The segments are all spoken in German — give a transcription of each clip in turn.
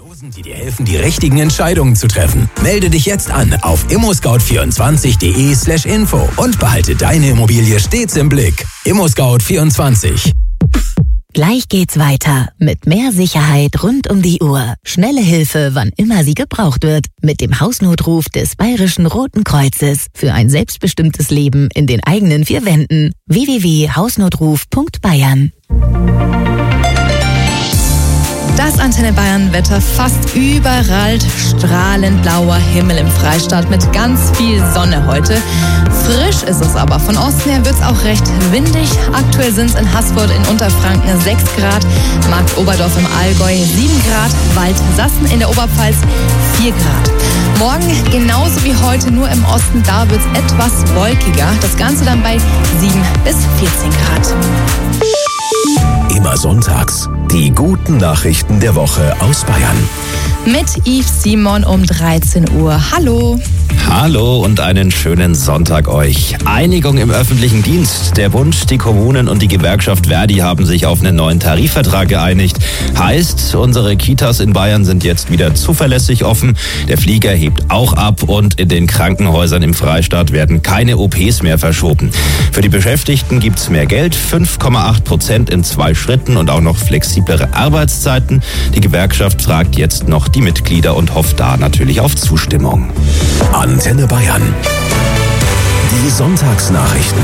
Prognosen, die dir helfen, die richtigen Entscheidungen zu treffen. Melde dich jetzt an auf immoscout24.de/info und behalte deine Immobilie stets im Blick. ImmoScout24. Gleich geht's weiter mit mehr Sicherheit rund um die Uhr. Schnelle Hilfe, wann immer sie gebraucht wird. Mit dem Hausnotruf des Bayerischen Roten Kreuzes für ein selbstbestimmtes Leben in den eigenen vier Wänden. www.hausnotruf.bayern. Das Antenne Bayern Wetter, fast überall strahlend blauer Himmel im Freistaat mit ganz viel Sonne heute. Frisch ist es aber. Von Osten her wird es auch recht windig. Aktuell sind es in Haßfurt in Unterfranken 6 Grad, Markt Oberdorf im Allgäu 7 Grad, Waldsassen in der Oberpfalz 4 Grad. Morgen genauso wie heute, nur im Osten, da wird es etwas wolkiger. Das Ganze dann bei 7 bis 14 Grad. Immer sonntags die guten Nachrichten der Woche aus Bayern. Mit Yves Simon um 13 Uhr. Hallo. Hallo und einen schönen Sonntag euch. Einigung im öffentlichen Dienst. Der Bund, die Kommunen und die Gewerkschaft Verdi haben sich auf einen neuen Tarifvertrag geeinigt. Heißt, unsere Kitas in Bayern sind jetzt wieder zuverlässig offen. Der Flieger hebt auch ab und in den Krankenhäusern im Freistaat werden keine OPs mehr verschoben. Für die Beschäftigten gibt's mehr Geld, 5,8% in 2 Schritten und auch noch flexiblere Arbeitszeiten. Die Gewerkschaft fragt jetzt noch die Mitglieder und hofft da natürlich auf Zustimmung. Antenne Bayern. Die Sonntagsnachrichten.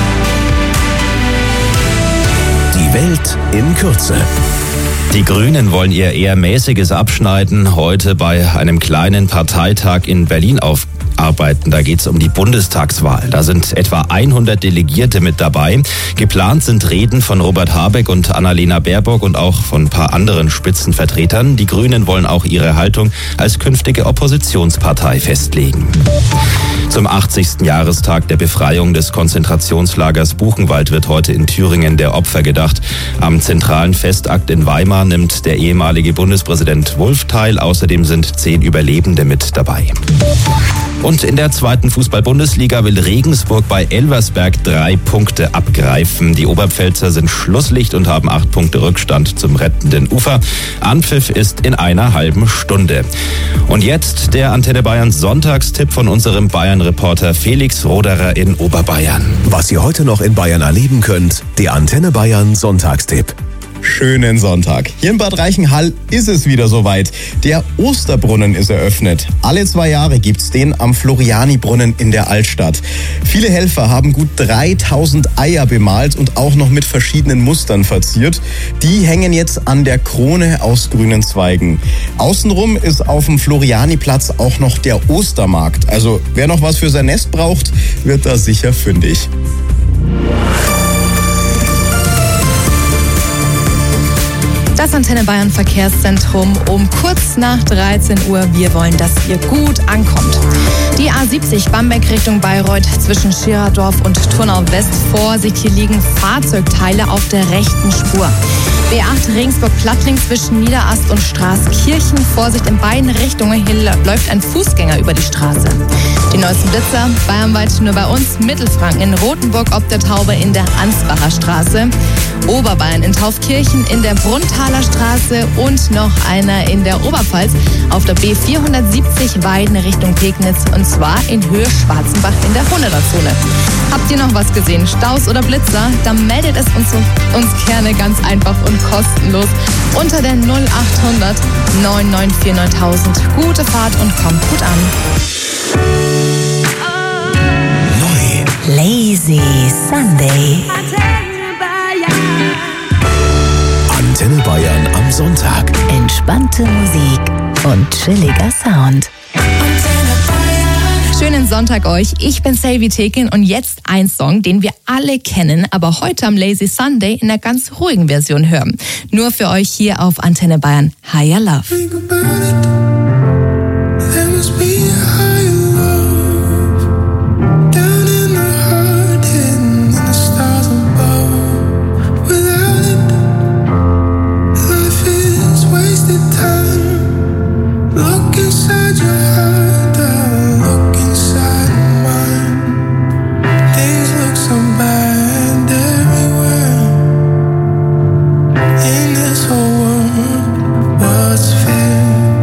Die Welt in Kürze. Die Grünen wollen ihr eher mäßiges Abschneiden heute bei einem kleinen Parteitag in Berlin aufarbeiten. Da geht es um die Bundestagswahl. Da sind etwa 100 Delegierte mit dabei. Geplant sind Reden von Robert Habeck und Annalena Baerbock und auch von ein paar anderen Spitzenvertretern. Die Grünen wollen auch ihre Haltung als künftige Oppositionspartei festlegen. Zum 80. Jahrestag der Befreiung des Konzentrationslagers Buchenwald wird heute in Thüringen der Opfer gedacht. Am zentralen Festakt in Weimar nimmt der ehemalige Bundespräsident Wulff teil. Außerdem sind 10 Überlebende mit dabei. Und in der 2. Fußball-Bundesliga will Regensburg bei Elversberg 3 Punkte abgreifen. Die Oberpfälzer sind Schlusslicht und haben 8 Punkte Rückstand zum rettenden Ufer. Anpfiff ist in einer halben Stunde. Und jetzt der Antenne Bayern Sonntagstipp von unserem Bayern-Reporter Felix Roderer in Oberbayern. Was ihr heute noch in Bayern erleben könnt, der Antenne Bayern Sonntagstipp. Schönen Sonntag. Hier in Bad Reichenhall ist es wieder soweit. Der Osterbrunnen ist eröffnet. Alle 2 Jahre gibt's den am Floriani-Brunnen in der Altstadt. Viele Helfer haben gut 3000 Eier bemalt und auch noch mit verschiedenen Mustern verziert. Die hängen jetzt an der Krone aus grünen Zweigen. Außenrum ist auf dem Floriani-Platz auch noch der Ostermarkt. Also wer noch was für sein Nest braucht, wird da sicher fündig. Das Antenne Bayern Verkehrszentrum um kurz nach 13 Uhr. Wir wollen, dass ihr gut ankommt. Die A70 Bamberg Richtung Bayreuth zwischen Schirerdorf und Turnau West. Vorsicht, hier liegen Fahrzeugteile auf der rechten Spur. B8 Regensburg-Plattling zwischen Niederast und Straßkirchen. Vorsicht in beiden Richtungen, hier läuft ein Fußgänger über die Straße. Die neuesten Blitzer bayernweit nur bei uns. Mittelfranken in Rothenburg ob der Taube in der Ansbacher Straße. Oberbayern in Taufkirchen in der Brunntaler Straße und noch einer in der Oberpfalz auf der B470 Weiden Richtung Pegnitz und zwar in Höhe Schwarzenbach in der 100er-Zone. Habt ihr noch was gesehen? Staus oder Blitzer? Dann meldet es uns gerne ganz einfach und kostenlos unter der 0800 994 9000. Gute Fahrt und kommt gut an. Neu. Lazy Sunday. Antenne Bayern am Sonntag. Entspannte Musik und chilliger Sound. Schönen Sonntag euch. Ich bin Selvi Tekin und jetzt ein Song, den wir alle kennen, aber heute am Lazy Sunday in einer ganz ruhigen Version hören. Nur für euch hier auf Antenne Bayern. Higher Love. In this whole world, what's fair?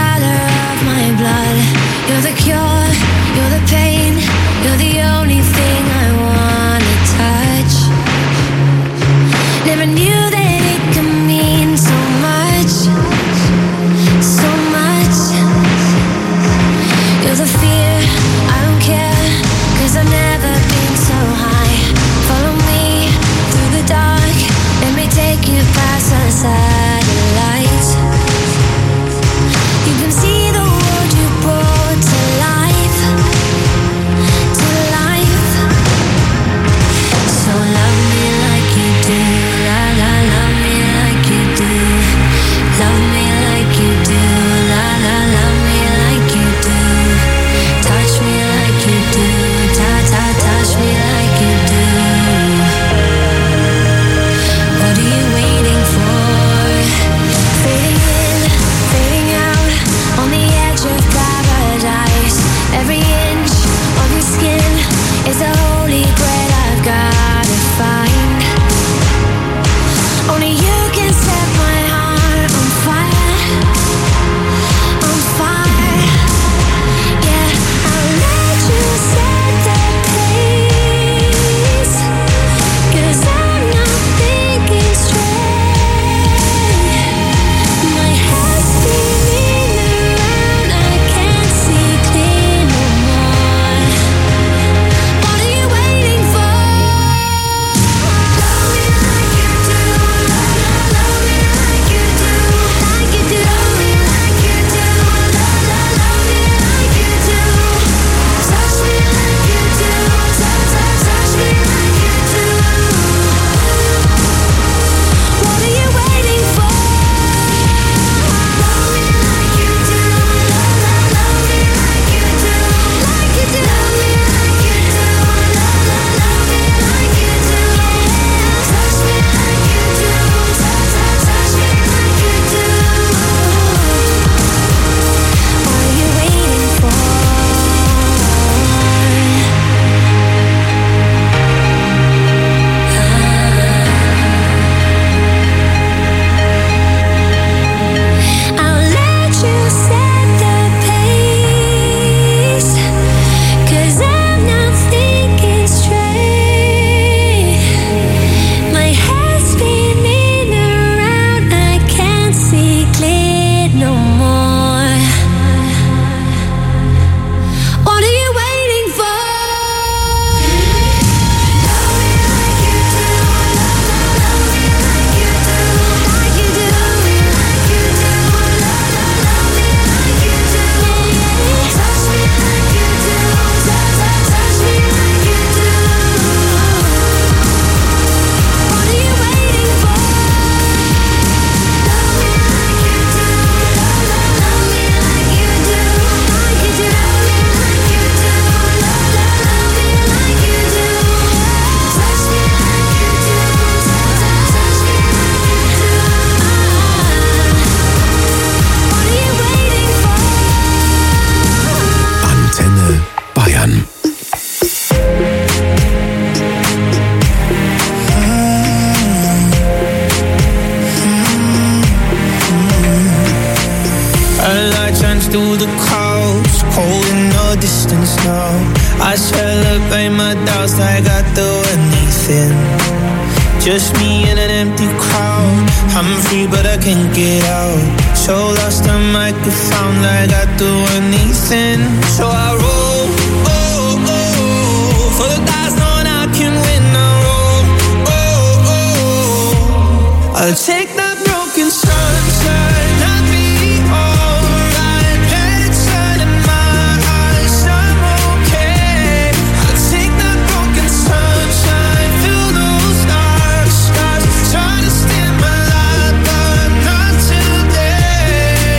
color of my blood. You're the cure, you're the pain, you're the only thing I wanna touch. Never knew that it could mean so much, so much. You're the fear, I don't care, 'cause I've never been so high. Follow me through the dark, let me take you past the satellites. You can see the world you brought to life, to life. So love me like you do, la la, love me like you do. Love me like you do, la la, love me like you do. Touch me like you do, ta ta, touch me like you do. What are you waiting for? Fading in, fading out, on the edge of paradise. Every inch of your skin is a holy grail I've gotta find. Only you can set my heart on fire, on fire. Yeah, I'll let you set the pace, 'cause I'm not thinking straight. My head's spinning around, I can't see clear no more. What are you waiting for? Love me like you do, la la, love me like you do, like you do. Love me like you do, la la, love me like you do. Touch me like you do, touch, touch, touch me like you do. What are you waiting for? Love me like you do, la la, love me like you do, like you do. Love me like you do, la la, love me like you do. Touch me like you do, touch, touch, touch me like you do. What are you waiting for? I'll let you set the pace, 'cause I'm not thinking straight. My head's spinning around, I can't see clear no more. What are you waiting for? Love me like you do, la la, love me like you do, like you do. Love me like you do, la la, love me like you do. Touch me like you do, touch, touch, touch me like you do. What are you waiting for? Love me like you do, la la, love me like you do, like you do. Love me like you do, la la, love me like you do. Touch me like you do, touch, touch, touch me like you do. What are you waiting for? Antenne Bayern. A light shines through the clouds, cold in the distance now. I celebrate my doubts like I do anything. Just me in an empty crowd. I'm free but I can't get out. So lost I might be found like I do anything. So I roll, oh, oh, for the dice knowing I can win. I roll, oh, oh, I'll take that broken sunshine, I'll be alright. Let it shine in my eyes, I'm okay. I'll take that broken sunshine, fill those dark skies. Try to steal my light, but not today.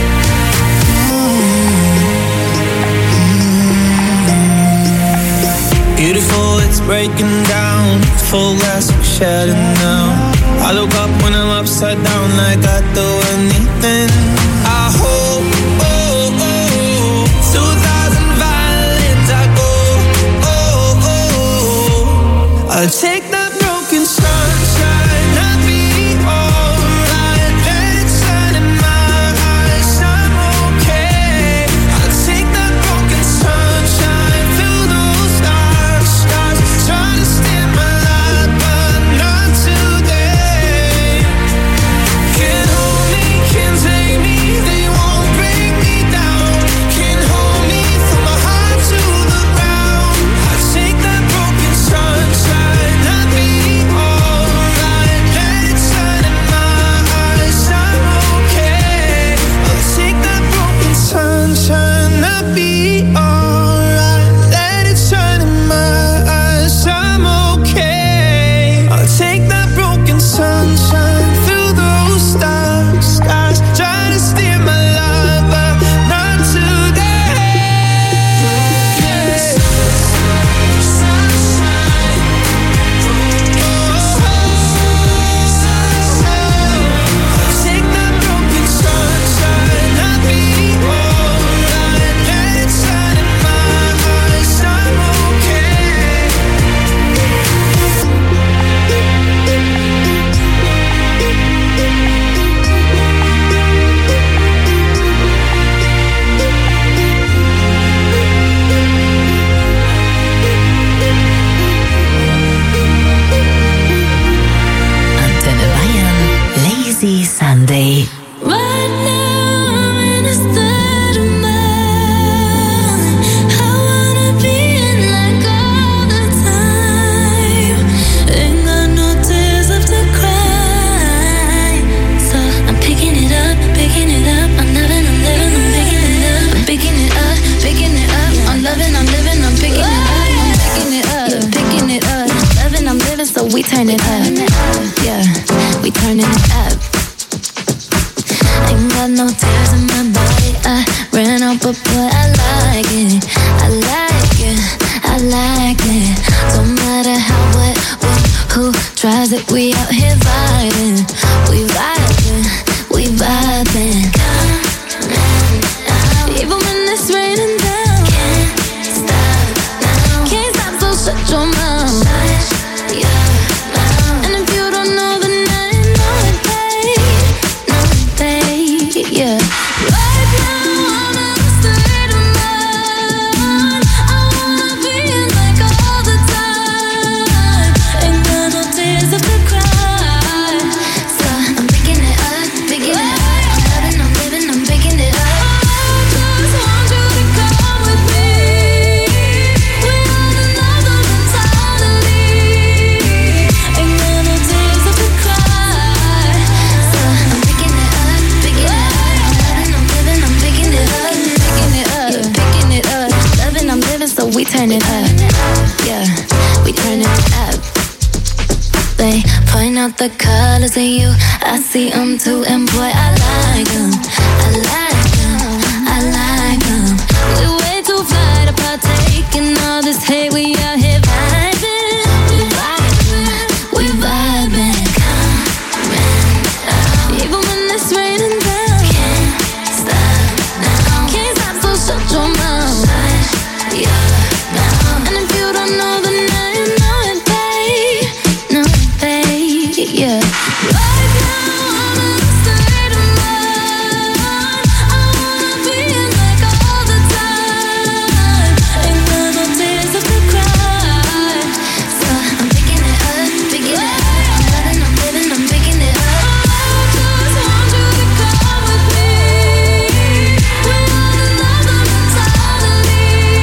Beautiful, it's breaking down. Full glass of shattered now. I look up when I'm upside down like I do anything. I hope, oh, oh, through 1,000 violins I go, oh, oh, I'll take that broken sunshine, I'll be alright. Let it shine in my eyes, I'm turn it up. Yeah, we turning it up. Ain't got no tears in my body. I ran out, but boy, I like it. I like it. I like it. Don't matter how, what, who tries it. We out here vibing. We vibing. We vibing. Even when it's raining down, can't stop now. Can't stop, so shut your mouth. Shut your mouth. And if you don't know, then I know it, babe. Know it, babe. Yeah. Right now I'm in a state of mind. I wanna be in like all the time. Ain't got no tears left to cry. So I'm picking it up, picking it up. I'm living, I'm picking it up. We turn it up, yeah, we turn it up. They point out the colors in you, I see them too, and boy, I like them, I like them, I like them. We way too fly to partake in all this hate, we out here vibing, we vibing, we vibing. Even when it's raining down, can't stop now, can't stop, so shut your mouth. Yeah. And if you don't know, then I know it, babe. Know it, babe. Yeah. Right now I'm in a state of mind. I wanna be in like all the time. Ain't got no tears left to cry. So I'm picking it up, picking it up. I'm living, I'm picking it up. I just want you to come with me. We want another mentality.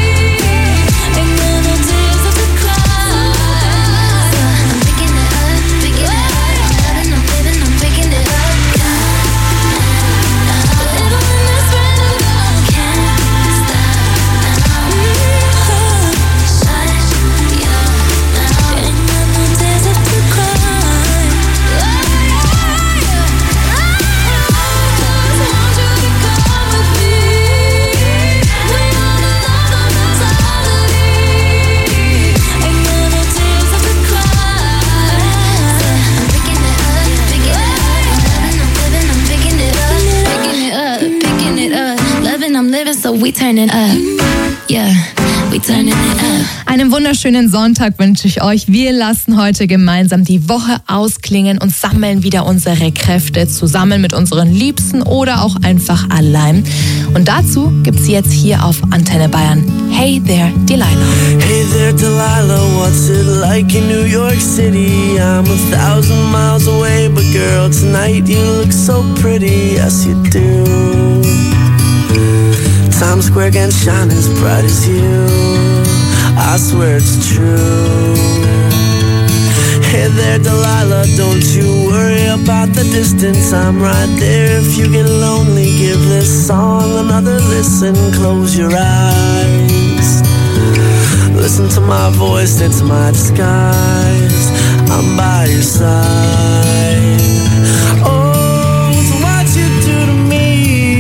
So we turn it up, yeah, we turn it up. Einen wunderschönen Sonntag wünsche ich euch. Wir lassen heute gemeinsam die Woche ausklingen und sammeln wieder unsere Kräfte zusammen mit unseren Liebsten oder auch einfach allein. Und dazu gibt's jetzt hier auf Antenne Bayern Hey There, Delilah. Hey there, Delilah, what's it like in New York City? I'm 1,000 miles away, but girl, tonight you look so pretty, yes you do. Times Square can shine as bright as you, I swear it's true. Hey there, Delilah, don't you worry about the distance, I'm right there. If you get lonely, give this song another listen. Close your eyes, listen to my voice, it's my disguise. I'm by your side. Oh, it's what you do to me.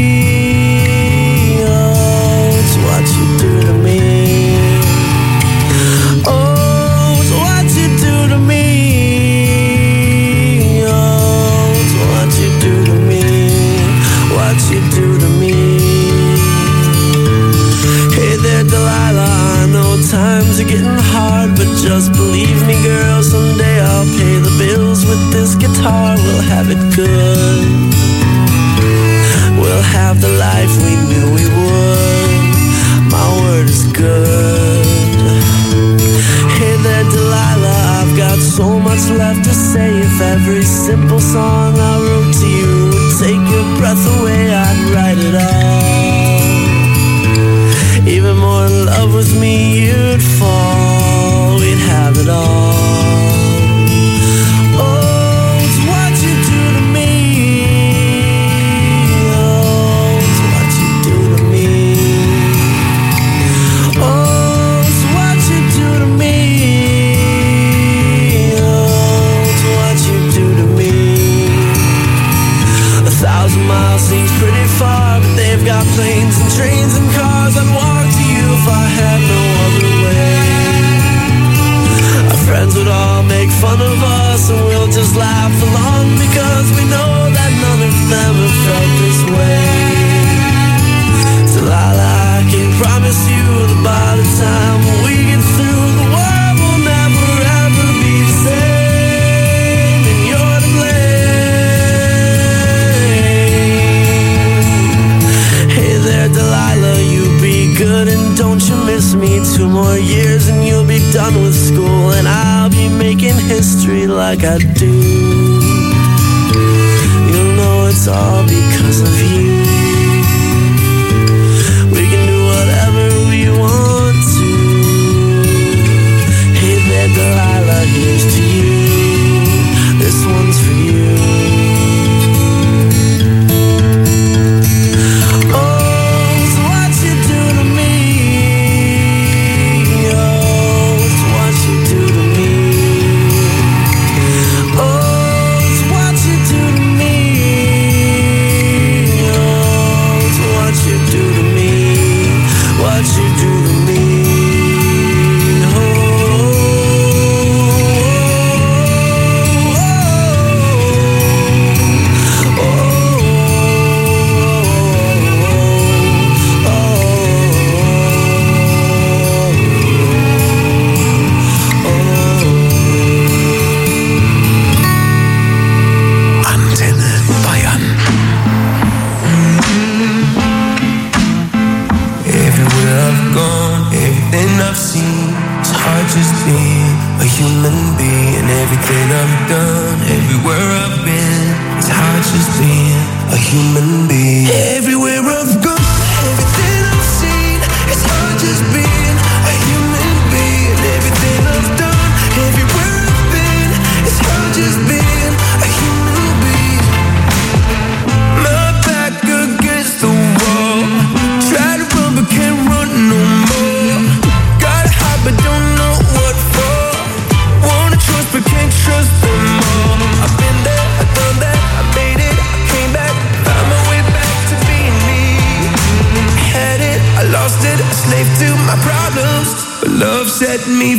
What you do to me. Oh, it's what you do to me. Oh, it's what you do to me. What you do to me. Hey there, Delilah, I know times are getting hard, but just believe me, girl, someday I'll pay the bills with this guitar. We'll have it good. We'll have the life we knew we would. My word is good. Hey there, Delilah, I've got so much left to say. If every simple song I wrote to you would take your breath away, I'd write it all. Even more in love with me, you'd fall. We'd have it all. Oh, it's what you do to me. and trains and cars, I'd walk to you if I had no other way. Our friends would all make fun of us, and we'll just laugh along, because we know that none of them have felt this way. So Lila, I can promise you that by the time we get through, the world will never ever be the same, and you're to blame. Hey there, Delilah, you be good and don't you miss me. 2 more years and you'll be done with school, and I'll be making history like I do. You'll know it's all because of you. We can do whatever we want to. Hey there, Delilah, here's to you. This one's for you. Set me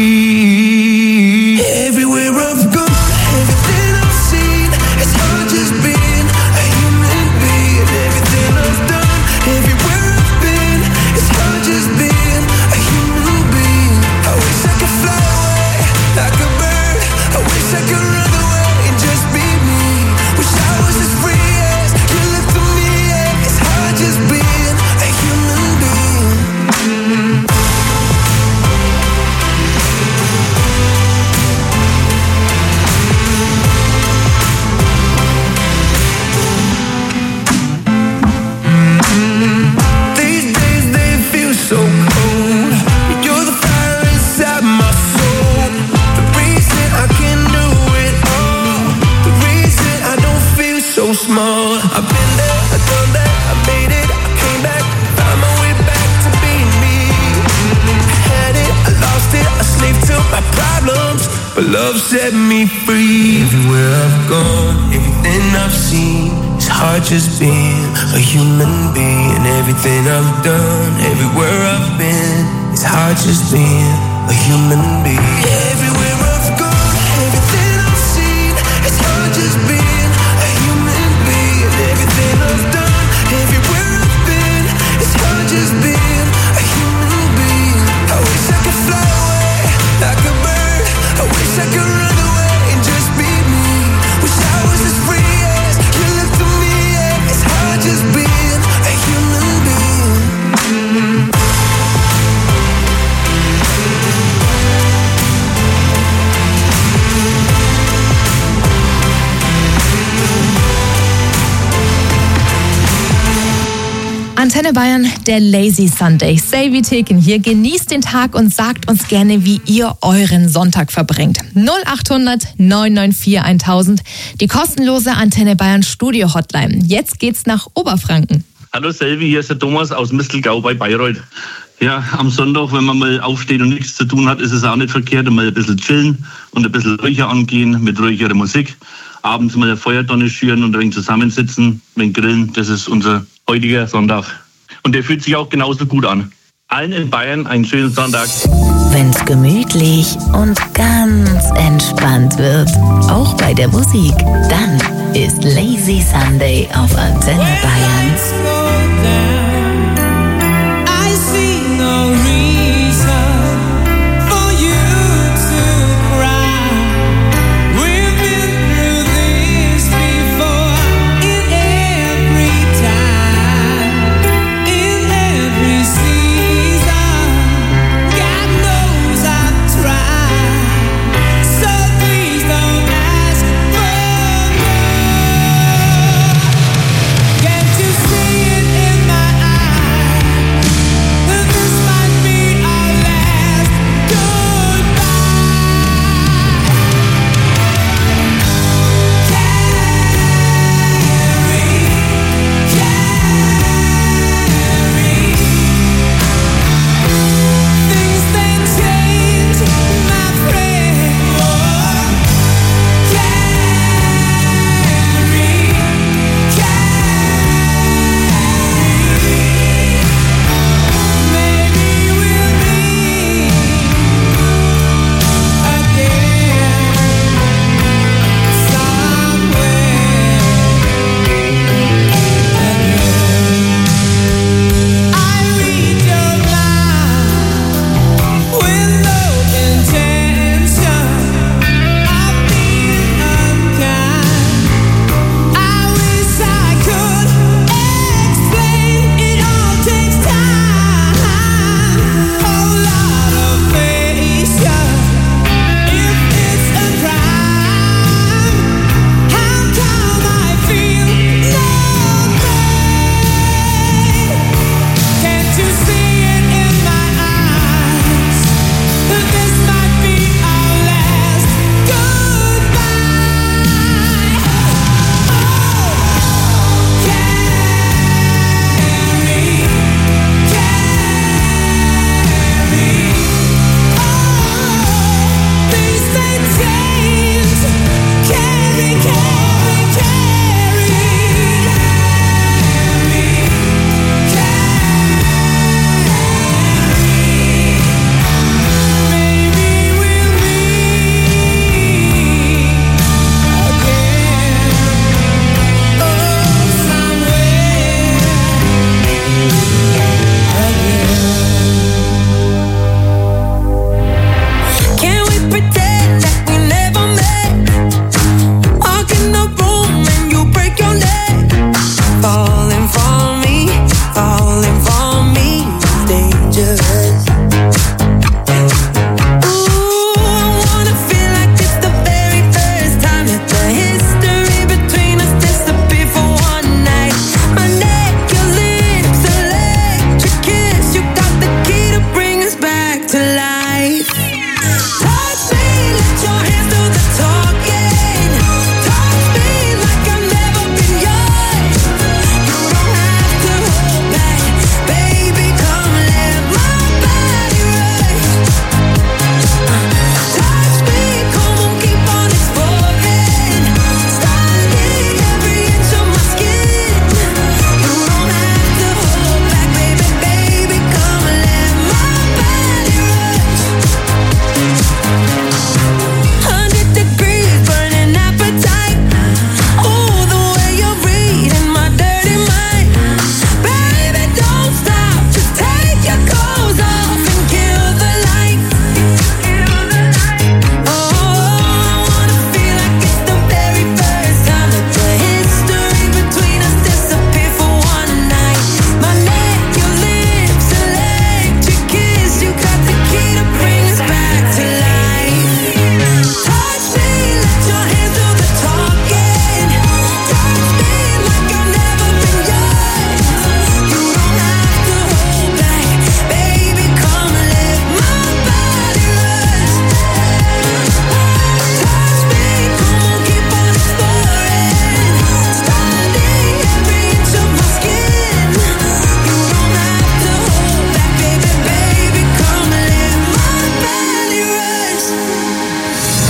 free. Everywhere I've gone, everything I've seen, it's hard just being a human being. Everything I've done, everywhere I've been, it's hard just being a human being. I wish I could fly away like a bird. I wish I could run away and just be me. Wish I was as free as you look to me. Yeah. It's hard just being a human being. Small. I've been there, I've done that, I made it, I came back, found my way back to being me. I had it, I lost it, a slave to my problems, but love set me free. Everywhere I've gone, everything I've seen, it's hard just being a human being. Everything I've done, everywhere I've been, it's hard just being a human being. Everywhere I've gone, everything I've seen, it's hard just being. Everything I've done, everywhere I've been, it's hard just being a human being. I wish I could fly away like a bird. I wish I could run away and just be me. Wish I was as free as you look to me. Yeah. It's hard just being a human being. Antenne Bayern, der Lazy Sunday. Savvy Theken hier. Genießt den Tag und sagt uns gerne, wie ihr euren Sonntag verbringt. 0800 994 1000, die kostenlose Antenne Bayern Studio Hotline. Jetzt geht's nach Oberfranken. Hallo Selvi, hier ist der Thomas aus Mistelgau bei Bayreuth. Ja, am Sonntag, wenn man mal aufsteht und nichts zu tun hat, ist es auch nicht verkehrt, mal ein bisschen chillen und ein bisschen ruhiger angehen mit ruhigerer Musik. Abends mal eine Feuertonne schüren und ein wenig zusammensitzen, ein wenig grillen. Das ist unser heutiger Sonntag. und der fühlt sich auch genauso gut an. Allen in Bayern einen schönen Sonntag. Wenn's gemütlich und ganz entspannt wird, auch bei der Musik, dann ist Lazy Sunday auf Antenne Bayern.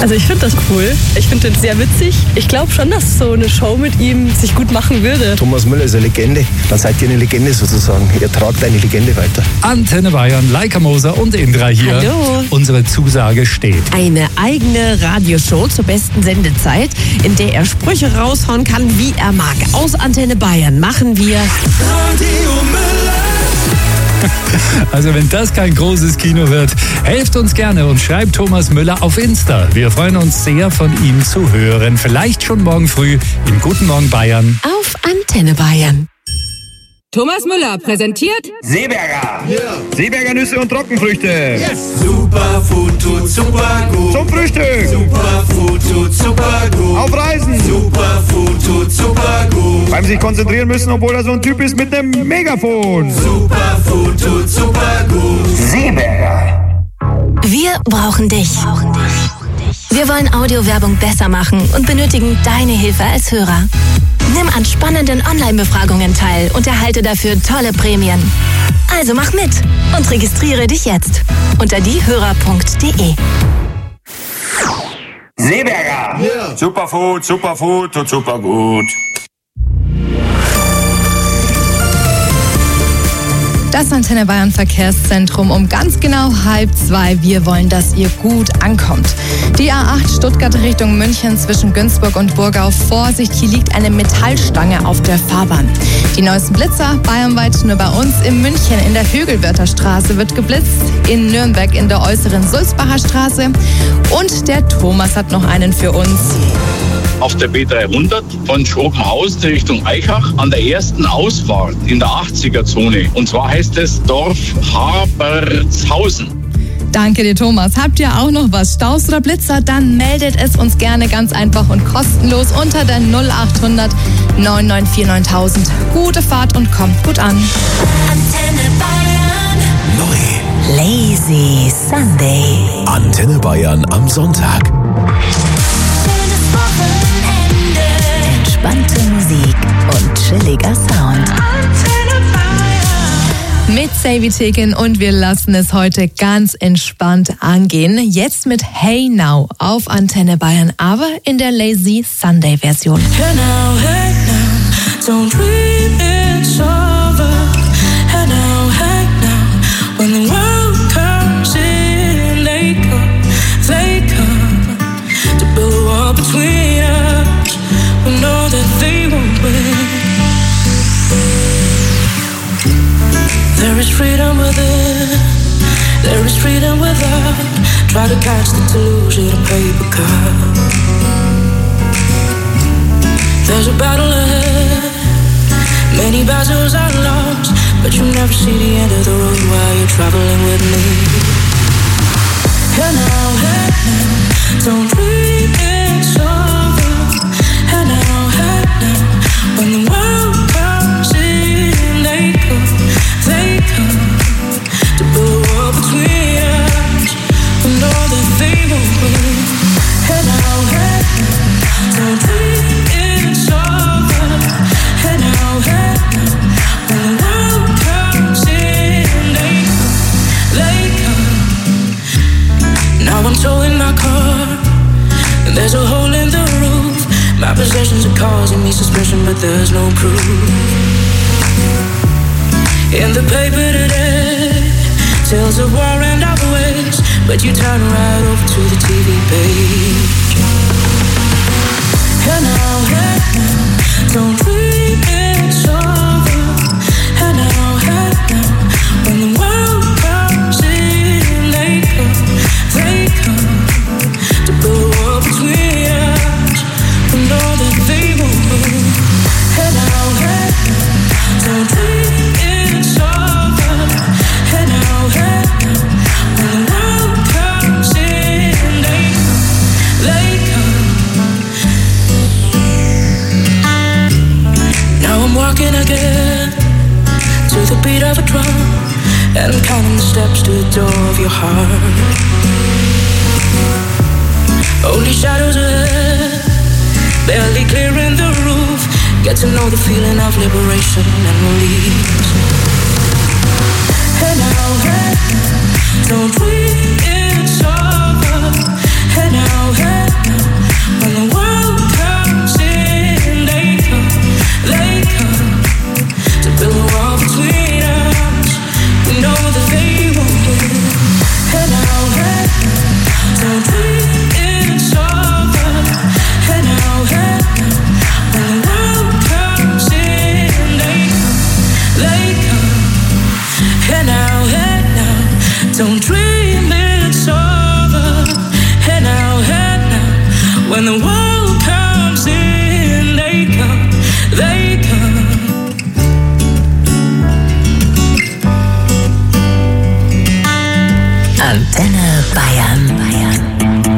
Also ich finde das cool. Ich finde das sehr witzig. Ich glaube schon, dass so eine Show mit ihm sich gut machen würde. Thomas Müller ist eine Legende. Dann seid ihr eine Legende sozusagen. Ihr tragt eine Legende weiter. Antenne Bayern, Leica Moser und Indra hier. Hallo. Unsere Zusage steht. Eine eigene Radioshow zur besten Sendezeit, in der er Sprüche raushauen kann, wie er mag. Aus Antenne Bayern machen wir Radio Müller. Also wenn das kein großes Kino wird, helft uns gerne und schreibt Thomas Müller auf Insta. Wir freuen uns sehr, von ihm zu hören. Vielleicht schon morgen früh im Guten Morgen Bayern. auf Antenne Bayern. Thomas Müller präsentiert Seeberger. Yeah. Seeberger Nüsse und Trockenfrüchte. Yes. Superfood tut super gut. Zum Frühstück. Superfood tut super gut. Auf Reisen. Superfood tut super gut. Beim sich konzentrieren müssen, obwohl er so ein Typ ist mit einem Megafon. Superfood tut super gut. Seeberger. Wir brauchen dich. Wir wollen Audiowerbung besser machen und benötigen deine Hilfe als Hörer. Nimm an spannenden Online-Befragungen teil und erhalte dafür tolle Prämien. Also mach mit und registriere dich jetzt unter diehörer.de. Seeberger. Yeah. Superfood tut super gut. Das Antenne Bayern Verkehrszentrum um ganz genau 1:30. Wir wollen, dass ihr gut ankommt. Die A8 Stuttgart Richtung München zwischen Günzburg und Burgau. Vorsicht, hier liegt eine Metallstange auf der Fahrbahn. Die neuesten Blitzer bayernweit nur bei uns. In München in der Hügelwörther Straße wird geblitzt. In Nürnberg in der äußeren Sulzbacher Straße. Und der Thomas hat noch einen für uns. Auf der B300 von Schrobenhausen Richtung Eichach an der ersten Ausfahrt in der 80er-Zone. Und zwar heißt es Dorf Habertshausen. Danke dir, Thomas. Habt ihr auch noch was? Staus oder Blitzer? Dann meldet es uns gerne ganz einfach und kostenlos unter der 0800 994 9000. Gute Fahrt und kommt gut an. Antenne Bayern. Neu. Lazy Sunday. Antenne Bayern am Sonntag. Entspannte Musik und chilliger Sound. Mit Savvy Tekin und wir lassen es heute ganz entspannt angehen. Jetzt mit Hey Now auf Antenne Bayern, aber in der Lazy Sunday Version. Hey now, don't dream it's over. Hey now, when the world comes in, they come to build a wall between us. We know that they won't win. There is freedom within, there is freedom without. Try to catch the delusion of paper cup. There's a battle ahead, many battles are lost, but you never see the end of the road while you're traveling with me. Hey now, don't dream it's over. Hey now, when the world comes in, they come to build a wall between us. We know that they won't win. Hey now, don't dream it's over. Hey now, when the world comes in, they come. Now I'm towing my car, and there's a hole in the roof. My possessions are causing me suspicion, but there's no proof. In the paper today, tales of war and of waste, but you turn right over to the TV page. Hey now, don't dream it's over. Hey now, when the world comes in, they come to build a wall between us. We know that they won't win. Hey now, don't dream it's over. Hey now, when the world comes in, they come. Now I'm walking again to the beat of a drum, and I'm counting the steps to the door of your heart. Only shadows ahead, barely clearing the roof. Get to know the feeling of liberation and release. Hey now, don't dream it's over. Hey now, Antenne Bayern.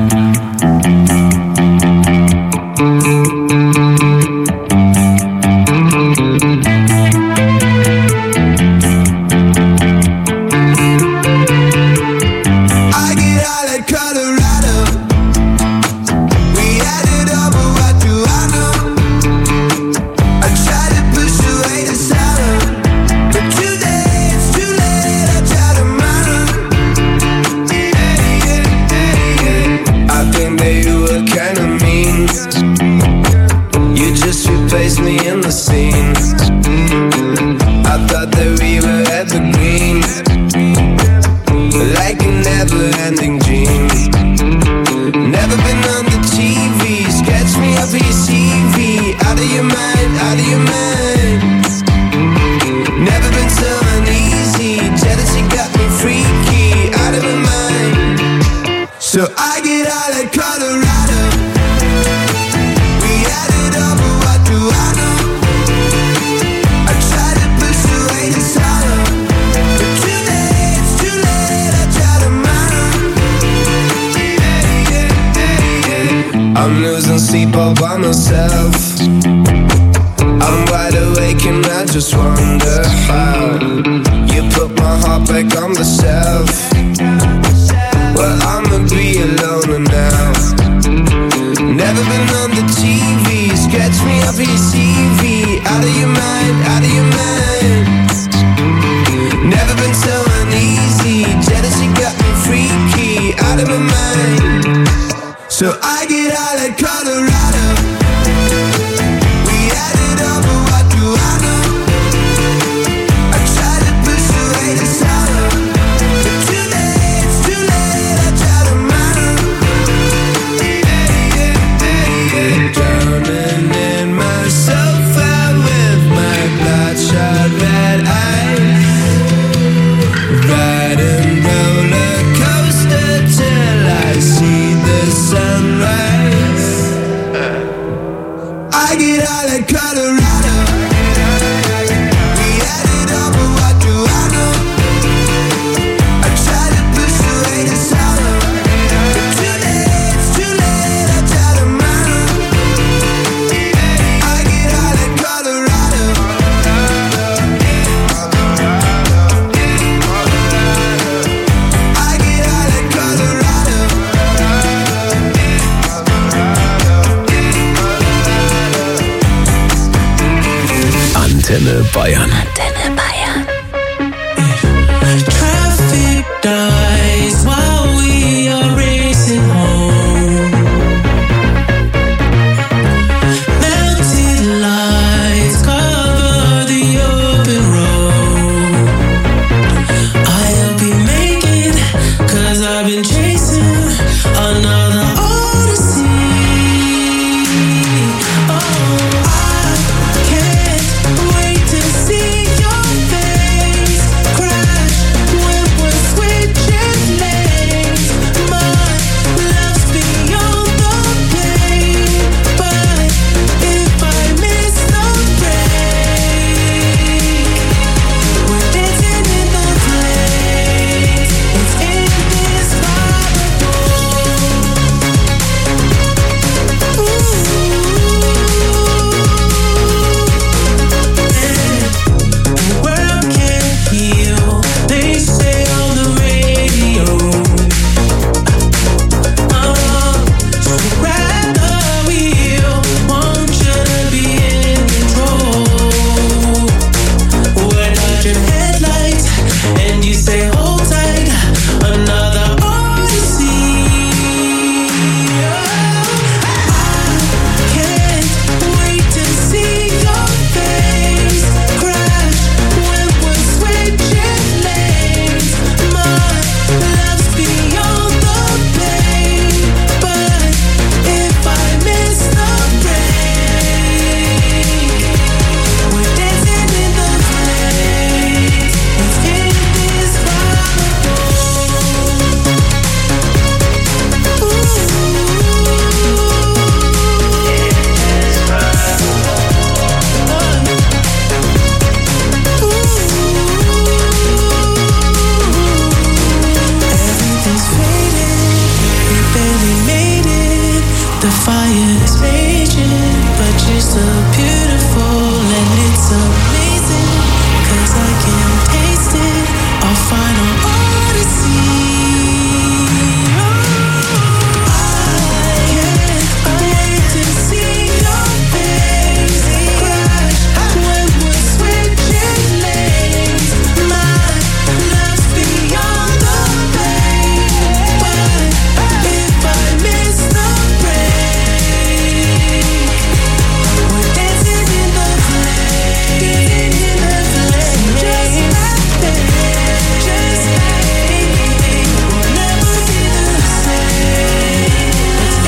I'm losing sleep all by myself. I'm wide awake and I just wonder how you put my heart back on the shelf. Well, I'ma be alone now. Never been on the TV. Sketch me up your CV. Out of your mind, out of your mind. Never been so uneasy. Jealousy got me freaky. Out of my mind. So I get out of Colorado. We added up, but what do I know? I try to push away the sorrow, but too late, it's too late. I try to mind. Drowning in myself out with my bloodshot red eyes. Riding roller coaster till I see the sunrise. I get out of Colorado. We added up, but what do I know? I try to push away the sorrow, but too late, it's too late. I try to mind. I get out of Colorado. I get out of Colorado. Antenne Bayern. Antenne Bayern. Traffic dies while we are racing home. Melted lights cover the open road. I'll be making, 'cause I've been chasing another odyssey. Oh, I can't wait to see your final odyssey. I can't wait to see your face crash when we're switching lanes. My love's beyond the pain, but if I miss the break, we're dancing in the flame, just like that, just like we'll never be the same. It's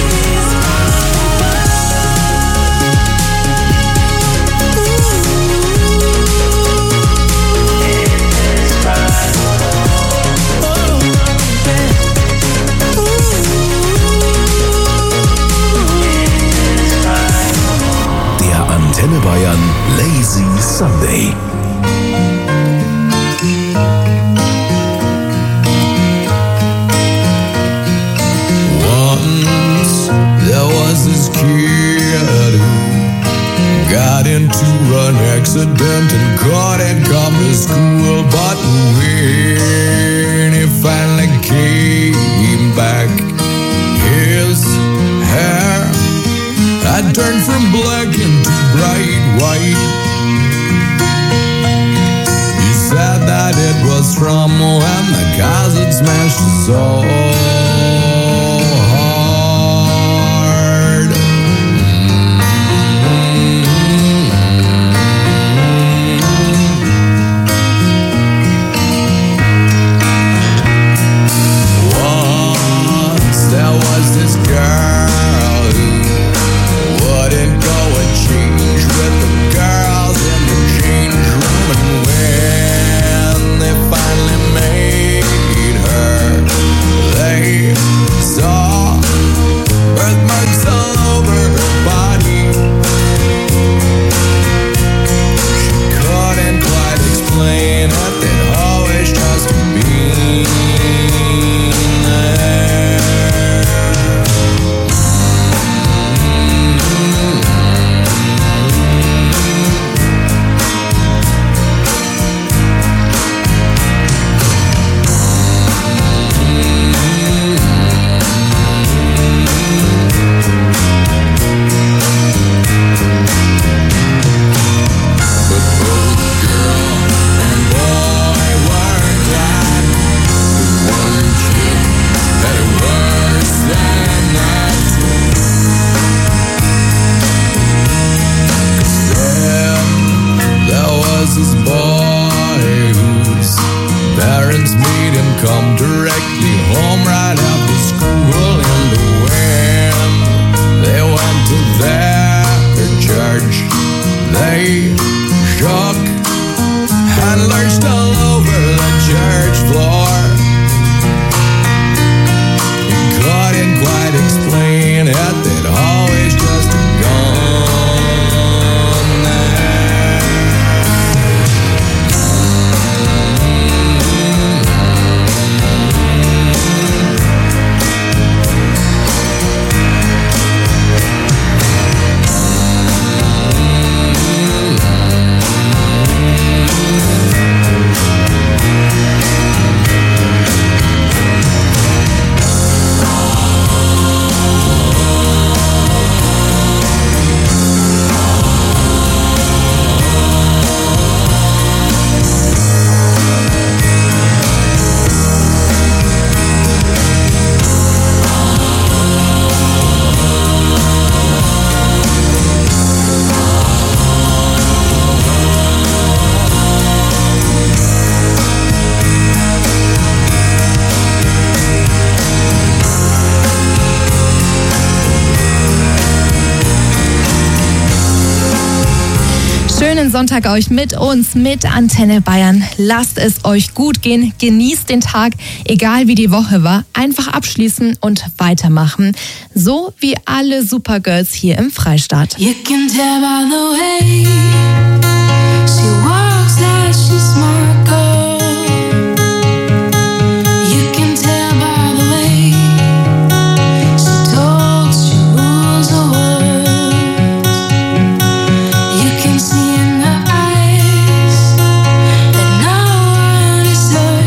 Der Antenne Bayern Lazy Sunday. Once there was this kid who got into an accident and couldn't come to school. But when he finally came back, his hair had turned from black into bright white. He said that it was from when the cars had smashed his soul. There was this girl who wouldn't go and change with the girls in the change room. And when they finally made her, they saw birthmarks all over her body. She couldn't quite explain it, they'd always just been there. But both girl and boy were glad the one kid had it worse than that. 'Cause then there was this boy whose parents made him come directly home right after school. And when they went to their church, they shook and lurched all over the church floor. He couldn't quite explain it, they'd always just gone there. Schönen Sonntag euch mit uns, mit Antenne Bayern. Lasst es euch gut gehen, genießt den Tag, egal wie die Woche war. Einfach abschließen und weitermachen. So wie alle Supergirls hier im Freistaat. You can tell by the way she walks that she's smart girl. You can tell by the way she talks, she rules the world. You can see in her eyes that no one is her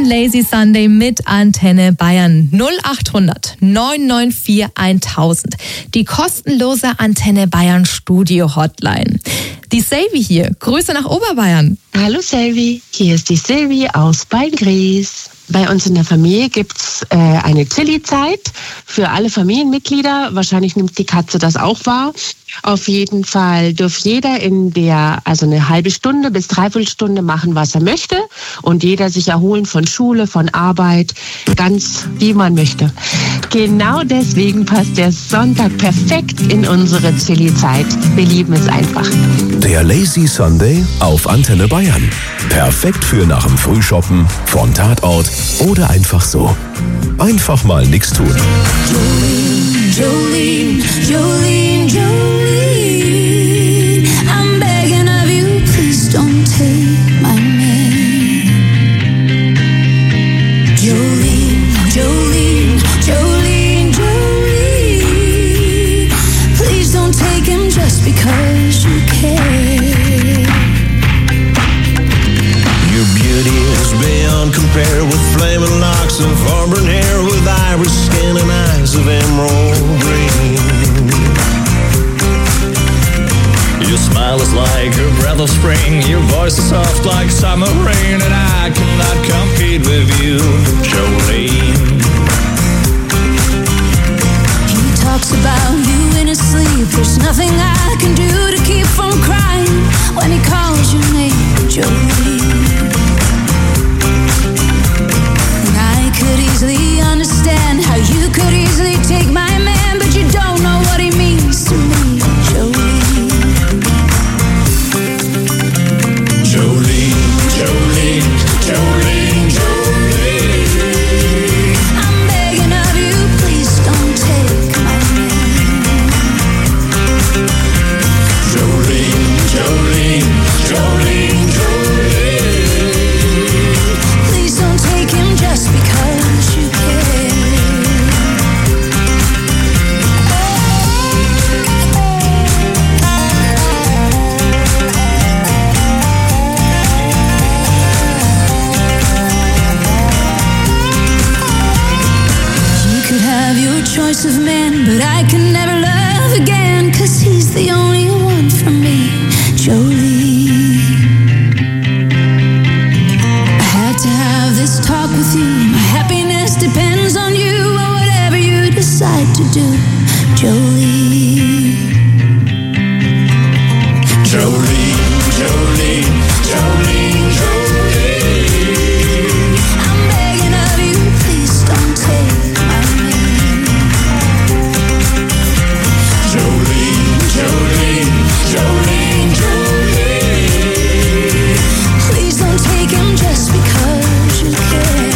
Lazy Sunday mit Antenne Bayern. 0800 994 1000. Die kostenlose Antenne Bayern Studio Hotline. Die Selvi hier. Grüße nach Oberbayern. Hallo Selvi, hier ist die Silvi aus Beingries. Bei uns in der Familie gibt's eine Chili-Zeit für alle Familienmitglieder. Wahrscheinlich nimmt die Katze das auch wahr. Auf jeden Fall darf jeder also eine halbe Stunde bis 3/4 Stunde machen, was er möchte. Und jeder sich erholen von Schule, von Arbeit, ganz wie man möchte. Genau deswegen passt der Sonntag perfekt in unsere Chili-Zeit. Wir lieben es einfach. Der Lazy Sunday auf Antenne Bayern. Perfekt für nach dem Frühshoppen, vom Tatort oder einfach so. Einfach mal nichts tun. Jolene, Jolene, Jolene, I'm begging of you, please don't take my name. Jolene, Jolene, Jolene, Jolene, please don't take him just because you care. Your beauty is beyond compare with flaming locks and auburn hair, with iris skin and eyes of emerald green. Your smile is like a breath of spring, your voice is soft like summer rain, and I cannot compete with you, Jolene. He talks about you in his sleep. There's nothing I can do to keep from crying when he calls your name, Jolene. And I could easily understand how you could easily take my man, but you don't know what he means to me, Jolene. Jolene, Jolene, Jolene, Jolene. I'm begging of you, please don't take my name. Jolene, Jolene, Jolene, Jolene. Please don't take him just because you care. You could have your choice of man, but I can never love again, 'cause he's the only one for me, Jolene. I had to have this talk with you. My happiness depends on you, or whatever you decide to do, Jolene. Jolene, Jolene, Jolene, Jolene. I'm begging of you, please don't take my name. Jolene, Jolene, Jolene, Jolene. Please don't take him just because you care.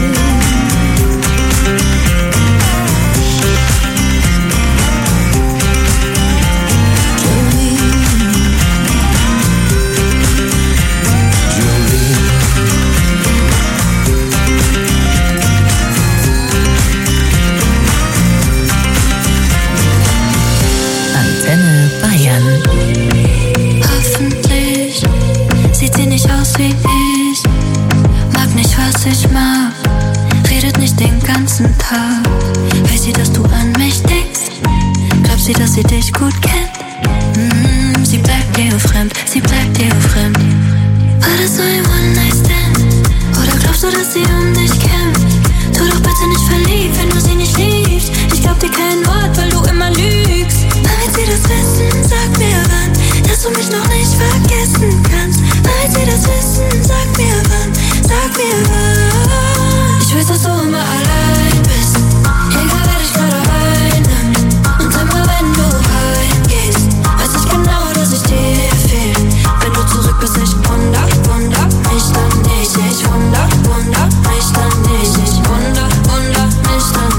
Antenne Bayern. Hoffentlich sieht sie nicht aus wie ich, mag nicht, was ich mag, redet nicht den ganzen Tag. Weiß sie, dass du an mich denkst? Glaubt sie, dass sie dich gut kennt? Sie bleibt dir fremd, sie bleibt dir fremd. War das so ein One-Night-Stand? Oder glaubst du, dass sie um dich kämpft? Tu doch bitte nicht verliebt, wenn du sie nicht liebst. Ich glaub dir kein Wort, weil du immer lügst. Damit sie das wissen, sag mir wann, dass du mich noch nicht vergessen kannst. Damit sie das wissen, sag mir wann, sag mir wann. Ich weiß, dass du immer allein bist, egal wer dich gerade einnimmt. Und immer wenn du heimgehst, weiß ich genau, dass ich dir fehl. Wenn du zurück bist, ich wunder mich dann nicht. Ich wunder mich dann nicht. Ich wunder mich dann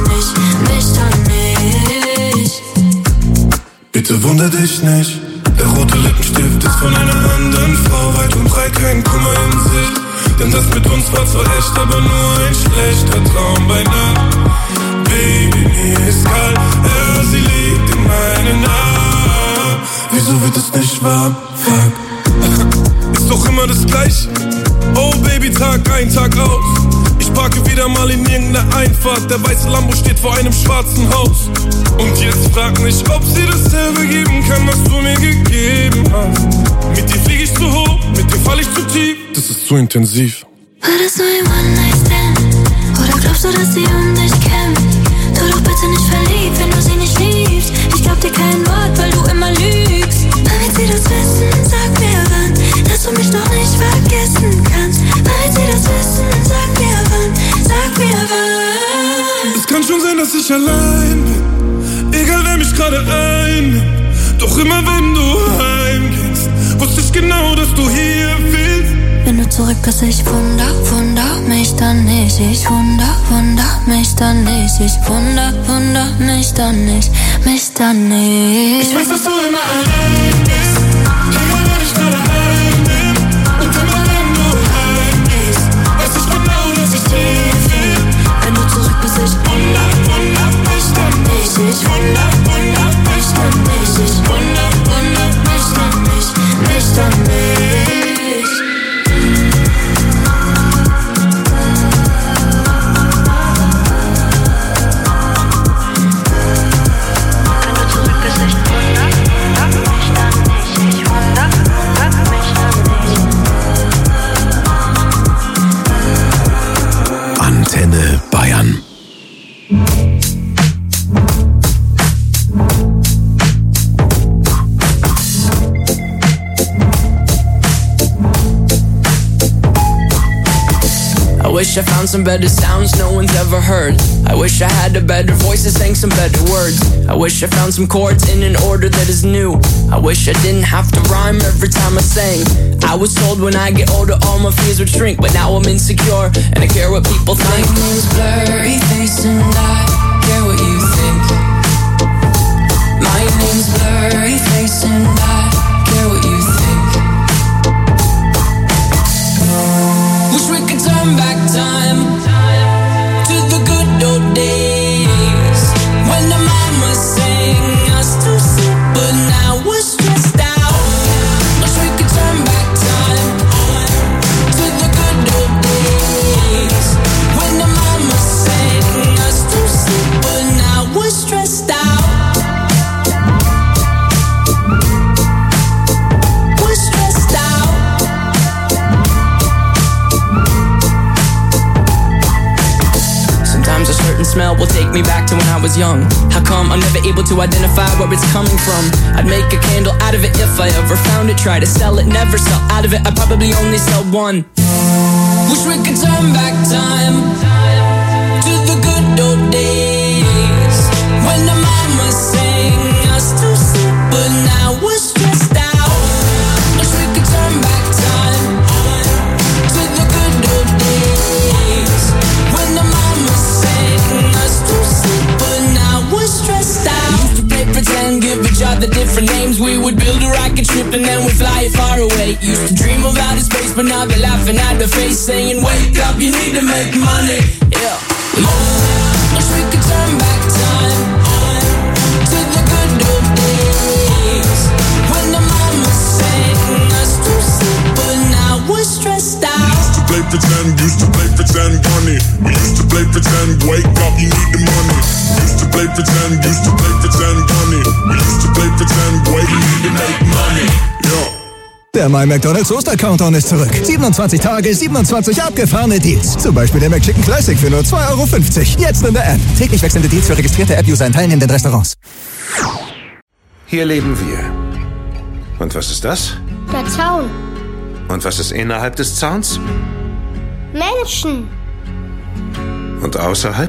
nicht. Bitte wunder dich nicht. Der rote Lippenstift ist von einer anderen Frau, weit und breit kein Kummer in Sicht. Denn das mit uns war zwar echt, aber nur ein schlechter Traum bei Nacht. Baby, mir ist kalt, ja, sie liegt in meinen Armen. Wieso wird es nicht warm? Fuck. Ist doch immer das Gleiche. Oh Baby, Tag ein, Tag aus. Ich Mal in irgendeiner Einfahrt. Der weiße Lambo steht vor einem schwarzen Haus. Und jetzt frag nicht, ob sie dasselbe geben kann, was du mir gegeben hast. Mit dir flieg ich zu hoch, mit dir fall ich zu tief. Das ist zu intensiv. War das nur ein One-Night-Stand? Oder glaubst du, dass sie um dich kämpft? Tu doch bitte nicht verliebt, wenn du sie nicht liebst. Ich glaub dir kein Wort, weil du immer lügst. Damit sie das wissen, sag mir wann, dass du mich doch nicht vergessen kannst. Damit sie das wissen, sag mir wann. Es kann schon sein, dass ich allein bin, egal wer mich gerade einnimmt. Doch immer wenn du heimgehst, wusste ich genau, dass du hier willst. Wenn du zurück bist, ich wunder mich dann nicht. Ich wunder mich dann nicht. Ich wunder mich dann nicht. Ich weiß, dass du immer allein bist, egal wer dich gerade heimnimmt. Und immer wenn du heimgehst, weiß ich genau, dass ich dir will. Wenn du zurück bist, ich wunder mich dann nicht. Ich wunder mich dann nicht. Ich wunder mich dann nicht. Antenne Bayern. I wish I found some better sounds no one's ever heard. I wish I had a better voice that sang some better words. I wish I found some chords in an order that is new. I wish I didn't have to rhyme every time I sang. I was told when I get older all my fears would shrink, but now I'm insecure and I care what people think. My name's Blurry Face and I care what you think. My name's Blurry Face and I care what you think. Wish we could turn back time to the good old days when the mama sang us to sleep, but now we're stressed out. Wish we could turn back time to the good old days when the mama sang us to sleep, but now we're stressed out. We're stressed out. Sometimes a certain smell will take me back to when I was young. How come I'm never able to identify where it's coming from? I'd make a candle out of it if I ever found it. Try to sell it, never sell out of it. I'd probably only sell one. Wish we could turn back time to the good old days when the mama sang us to sleep, but now we're stressed out. Wish we could turn back time to the good old days when the mama sang us to sleep, but now we're stressed out. Used to play pretend, give each other different names. We would build a rocket ship and then we'd fly it far away. Used to dream of outer space, but now they're laughing at the face, saying, wake up, you need to make money. Yeah. Wish we could turn back time to the good old days when the mama sang us to sleep, but now we're stressed out. Used to play pretend, bunny. We used to play pretend, wake up, you need the money. Used to play pretend, bunny. We used to play pretend, wake, you need to make money. Yeah. Der My McDonald's Oster-Countdown ist zurück. 27 Tage, 27 abgefahrene Deals. Zum Beispiel der McChicken Classic für nur 2,50 €. Jetzt in der App. Täglich wechselnde Deals für registrierte App-User in teilnehmenden Restaurants. Hier leben wir. Und was ist das? Der Zaun. Und was ist innerhalb des Zauns? Menschen. Und außerhalb?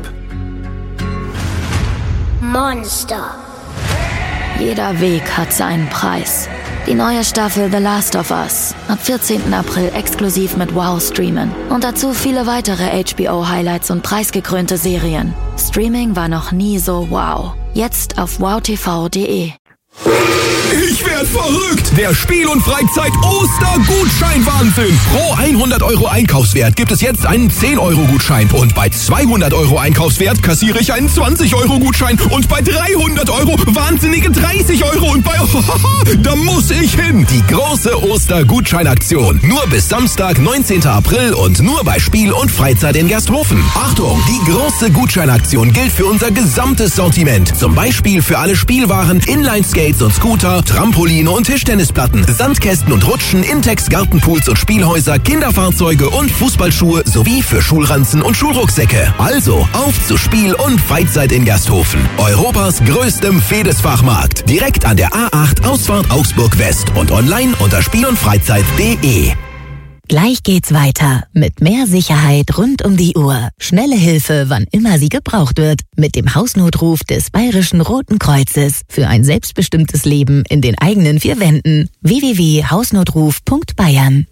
Monster. Jeder Weg hat seinen Preis. Die neue Staffel The Last of Us. Ab 14. April exklusiv mit Wow streamen. Und dazu viele weitere HBO-Highlights und preisgekrönte Serien. Streaming war noch nie so wow. Jetzt auf wowtv.de. Ich werd verrückt! Der Spiel- und Freizeit-Ostergutschein-Wahnsinn! Pro 100 € Einkaufswert gibt es jetzt einen 10-Euro-Gutschein. Und bei 200 € Einkaufswert kassiere ich einen 20-Euro-Gutschein. Und bei 300 € wahnsinnige 30 €. Und bei... da muss ich hin! Die große Ostergutscheinaktion. Nur bis Samstag, 19. April und nur bei Spiel- und Freizeit in Gersthofen. Achtung! Die große Gutscheinaktion gilt für unser gesamtes Sortiment. Zum Beispiel für alle Spielwaren, Inline-Skates und Scooter, Trampoline und Tischtennisplatten, Sandkästen und Rutschen, Intex, Gartenpools und Spielhäuser, Kinderfahrzeuge und Fußballschuhe sowie für Schulranzen und Schulrucksäcke. Also auf zu Spiel- und Freizeit in Gersthofen. Europas größtem Fedesfachmarkt. Direkt an der A8 Ausfahrt Augsburg West und online unter spielundfreizeit.de. Gleich geht's weiter mit mehr Sicherheit rund um die Uhr. Schnelle Hilfe, wann immer sie gebraucht wird. Mit dem Hausnotruf des Bayerischen Roten Kreuzes für ein selbstbestimmtes Leben in den eigenen 4 Wänden. www.hausnotruf.bayern.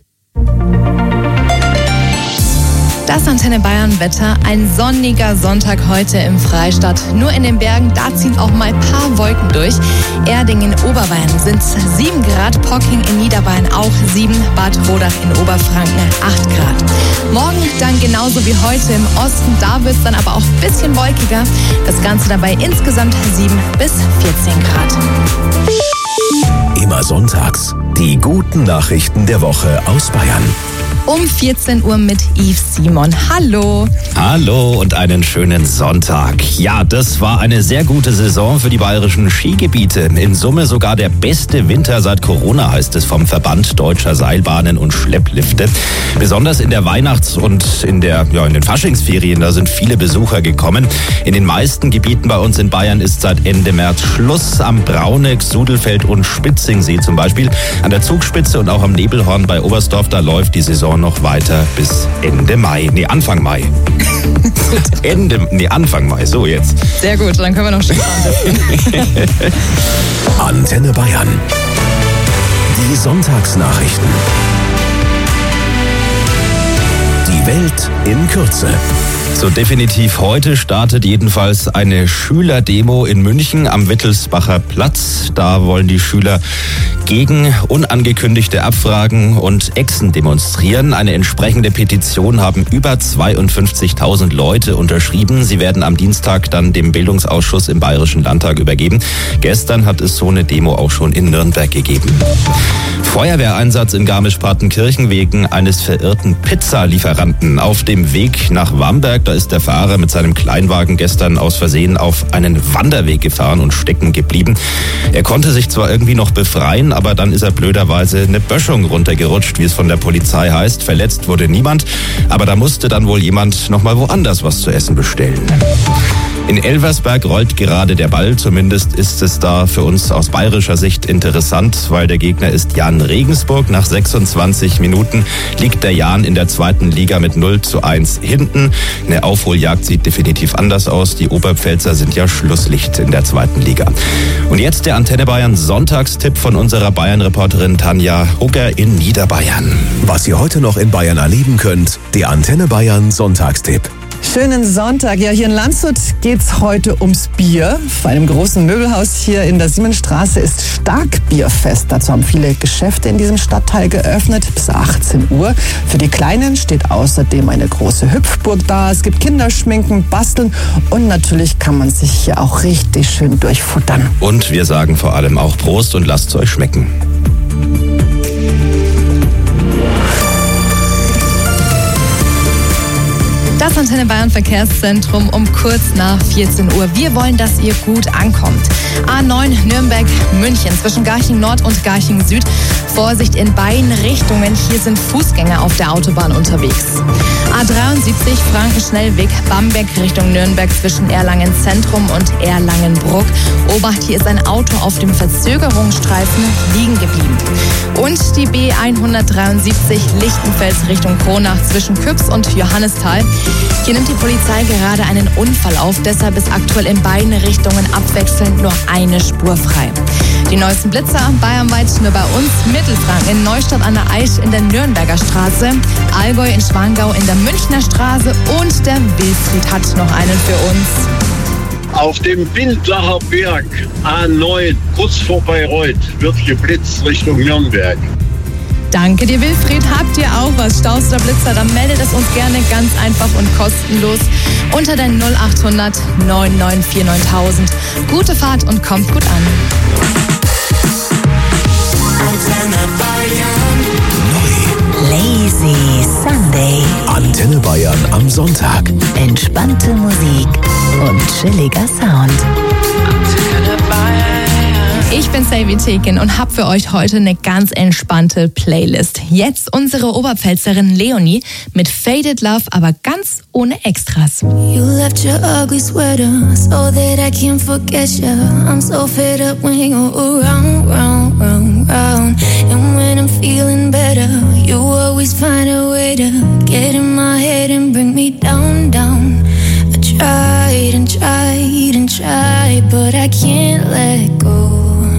Das Antenne Bayern Wetter, ein sonniger Sonntag heute im Freistaat. Nur in den Bergen, da ziehen auch mal ein paar Wolken durch. Erding in Oberbayern sind 7 Grad, Pocking in Niederbayern auch 7, Bad Rodach in Oberfranken 8 Grad. Morgen dann genauso wie heute im Osten, da wird es dann aber auch ein bisschen wolkiger. Das Ganze dabei insgesamt 7 bis 14 Grad. Immer sonntags die guten Nachrichten der Woche aus Bayern. Um 14 Uhr mit Yves Simon. Hallo. Hallo und einen schönen Sonntag. Ja, das war eine sehr gute Saison für die bayerischen Skigebiete. In Summe sogar der beste Winter seit Corona, heißt es vom Verband Deutscher Seilbahnen und Schlepplifte. Besonders in der Weihnachts- und in den Faschingsferien, da sind viele Besucher gekommen. In den meisten Gebieten bei uns in Bayern ist seit Ende März Schluss. Am Brauneck, Sudelfeld und Spitzingsee zum Beispiel. An der Zugspitze und auch am Nebelhorn bei Oberstdorf, da läuft die Saison noch weiter bis Ende Mai. Nee, Anfang Mai. Anfang Mai, so jetzt. Sehr gut, dann können wir noch Skifahren. Antenne Bayern. Die Sonntagsnachrichten. Die Welt in Kürze. So definitiv heute startet jedenfalls eine Schülerdemo in München am Wittelsbacher Platz. Da wollen die Schüler gegen unangekündigte Abfragen und Exen demonstrieren. Eine entsprechende Petition haben über 52.000 Leute unterschrieben. Sie werden am Dienstag dann dem Bildungsausschuss im Bayerischen Landtag übergeben. Gestern hat es so eine Demo auch schon in Nürnberg gegeben. Feuerwehreinsatz in Garmisch-Partenkirchen wegen eines verirrten Pizzalieferanten. Auf dem Weg nach Wamberg, da ist der Fahrer mit seinem Kleinwagen gestern aus Versehen auf einen Wanderweg gefahren und stecken geblieben. Er konnte sich zwar irgendwie noch befreien, aber dann ist er blöderweise eine Böschung runtergerutscht, wie es von der Polizei heißt. Verletzt wurde niemand, aber da musste dann wohl jemand nochmal woanders was zu essen bestellen. In Elversberg rollt gerade der Ball, zumindest ist es da für uns aus bayerischer Sicht interessant, weil der Gegner ist Jan Regensburg. Nach 26 Minuten liegt der Jan in der 2. Liga mit 0:1 hinten. Eine Aufholjagd sieht definitiv anders aus. Die Oberpfälzer sind ja Schlusslicht in der 2. Liga. Und jetzt der Antenne Bayern Sonntagstipp von unserer Bayern-Reporterin Tanja Hugger in Niederbayern. Was ihr heute noch in Bayern erleben könnt, der Antenne Bayern Sonntagstipp. Schönen Sonntag. Ja, hier in Landshut geht's heute ums Bier. Vor einem großen Möbelhaus hier in der Siemensstraße ist Starkbierfest. Dazu haben viele Geschäfte in diesem Stadtteil geöffnet bis 18 Uhr. Für die Kleinen steht außerdem eine große Hüpfburg da. Es gibt Kinderschminken, Basteln und natürlich kann man sich hier auch richtig schön durchfuttern. Und wir sagen vor allem auch Prost und lasst's euch schmecken. Das Antenne Bayern Verkehrszentrum um kurz nach 14 Uhr. Wir wollen, dass ihr gut ankommt. A9 Nürnberg, München zwischen Garching Nord und Garching Süd. Vorsicht in beiden Richtungen. Hier sind Fußgänger auf der Autobahn unterwegs. A73 Franken-Schnellweg, Bamberg Richtung Nürnberg zwischen Erlangen Zentrum und Erlangenbruck. Obacht, hier ist ein Auto auf dem Verzögerungsstreifen liegen geblieben. Und die B173 Lichtenfels Richtung Kronach zwischen Küps und Johannisthal. Hier nimmt die Polizei gerade einen Unfall auf, deshalb ist aktuell in beiden Richtungen abwechselnd nur eine Spur frei. Die neuesten Blitzer bayernweit nur bei uns, Mittelfranken in Neustadt an der Aisch in der Nürnberger Straße, Allgäu in Schwangau in der Münchner Straße und der Wilfried hat noch einen für uns. Auf dem Bindlacher Berg A9, kurz vor Bayreuth, wird geblitzt Richtung Nürnberg. Danke dir, Wilfried. Habt ihr auch was? Staus oder Blitzer? Dann meldet es uns gerne ganz einfach und kostenlos unter der 0800 994 9000. Gute Fahrt und kommt gut an. Lazy Sunday. Antenne Bayern am Sonntag. Entspannte Musik und chilliger Sound. Ich bin Selvi Tekin und habe für euch heute eine ganz entspannte Playlist. Jetzt unsere Oberpfälzerin Leonie mit Faded Love, aber ganz ohne Extras. You left your ugly sweater so that I can't forget you. I'm so fed up when you go around, round, round, round. And when I'm feeling better, you always find a way to get in my head and bring me down, down. I tried and tried and tried, but I can't let go.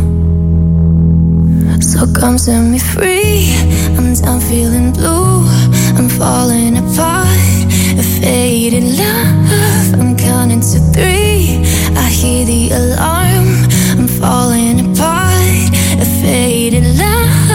So come set me free. I'm done feeling blue. I'm falling apart. A faded love. I'm counting to 3. I hear the alarm. I'm falling apart. A faded love.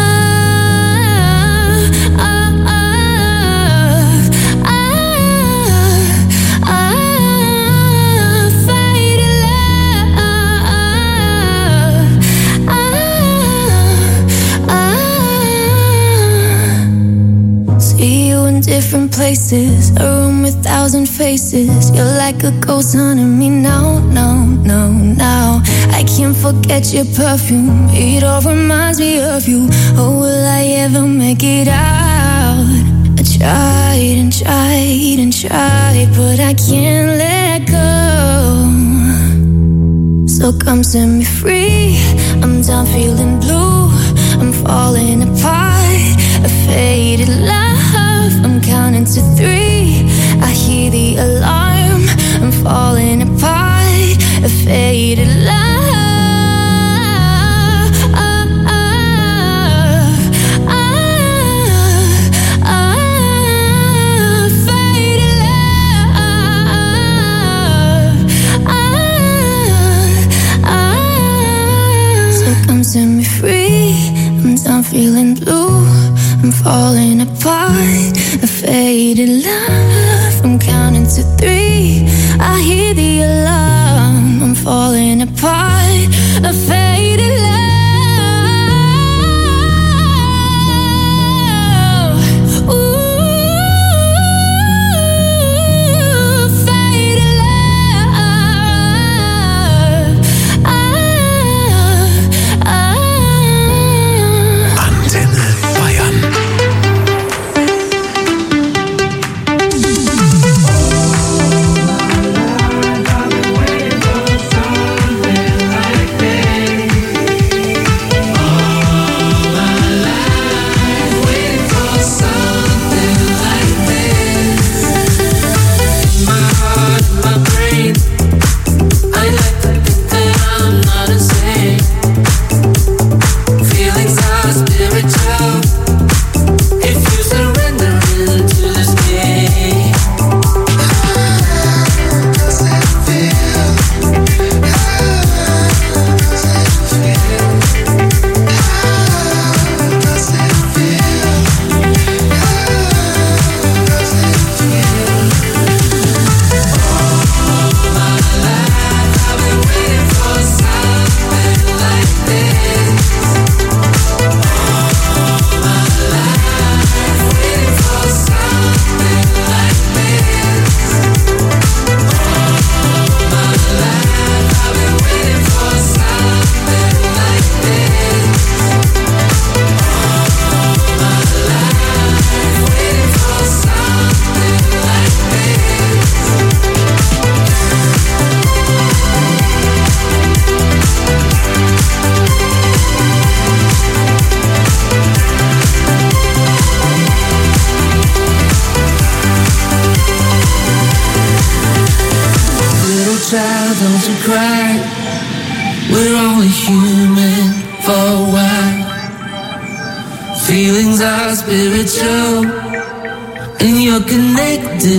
Different places, a room with 1,000 faces. You're like a ghost haunting me now, now, now, now. I can't forget your perfume. It all reminds me of you. Oh, will I ever make it out? I tried and tried and tried, but I can't let go. So come set me free. I'm done feeling blue. I'm falling apart. A faded love. I'm counting to 3. I hear the alarm. I'm falling apart. A faded love. Faded love. So come set me free. I'm done feeling blue. I'm falling apart. A faded love. I'm counting to 3. I hear the alarm. I'm falling apart. A faded love. Ooh, faded love. Antenne Bayern. child, don't you cry. We're only human for a while. Feelings are spiritual, and you're connected.